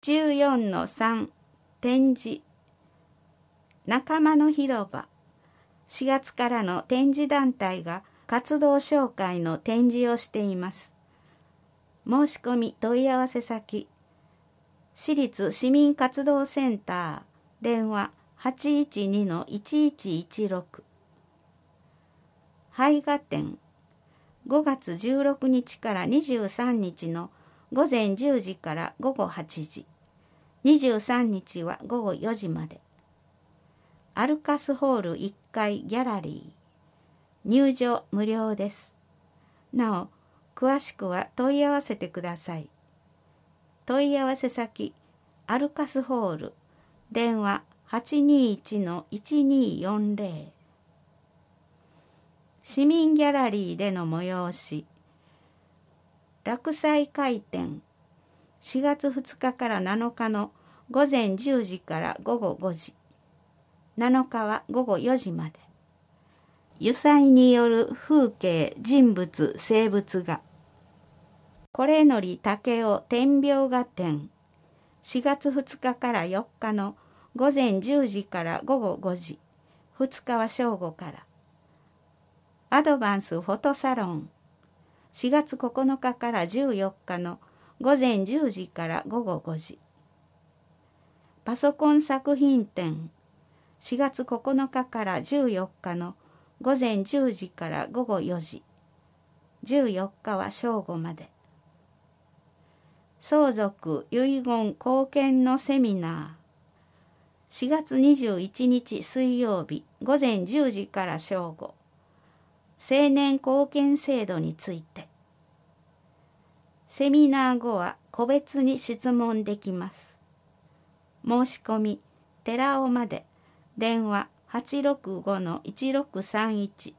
14-3 展示仲間の広場。4月からの展示団体が活動紹介の展示をしています。申し込み問い合わせ先、市立市民活動センター、電話 812-1116。絵画展、5月16日から23日の午前10時から午後8時、23日は午後4時まで。アルカスホール1階ギャラリー。入場無料です。なお、詳しくは問い合わせてください。問い合わせ先、アルカスホール、電話 821-1240。市民ギャラリーでの催し。落彩回展、4月2日から7日の午前10時から午後5時、7日は午後4時まで。油彩による風景、人物、生物画。これのり竹雄点描画展、4月2日から4日の午前10時から午後5時、2日は正午から。アドバンスフォトサロン、4月9日から14日の午前10時から午後5時。パソコン作品展、4月9日から14日の午前10時から午後4時。14日は正午まで。相続遺言貢献のセミナー、4月21日水曜日午前10時から正午。成年後見制度について。セミナー後は個別に質問できます。申し込み、寺尾まで。電話 865-1631。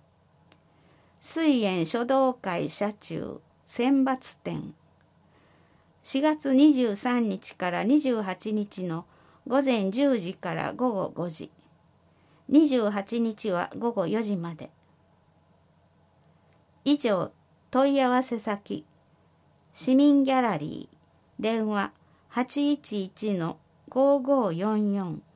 水園書道会社中選抜展。4月23日から28日の午前10時から午後5時。28日は午後4時まで。以上、問い合わせ先、市民ギャラリー、電話 811-5544。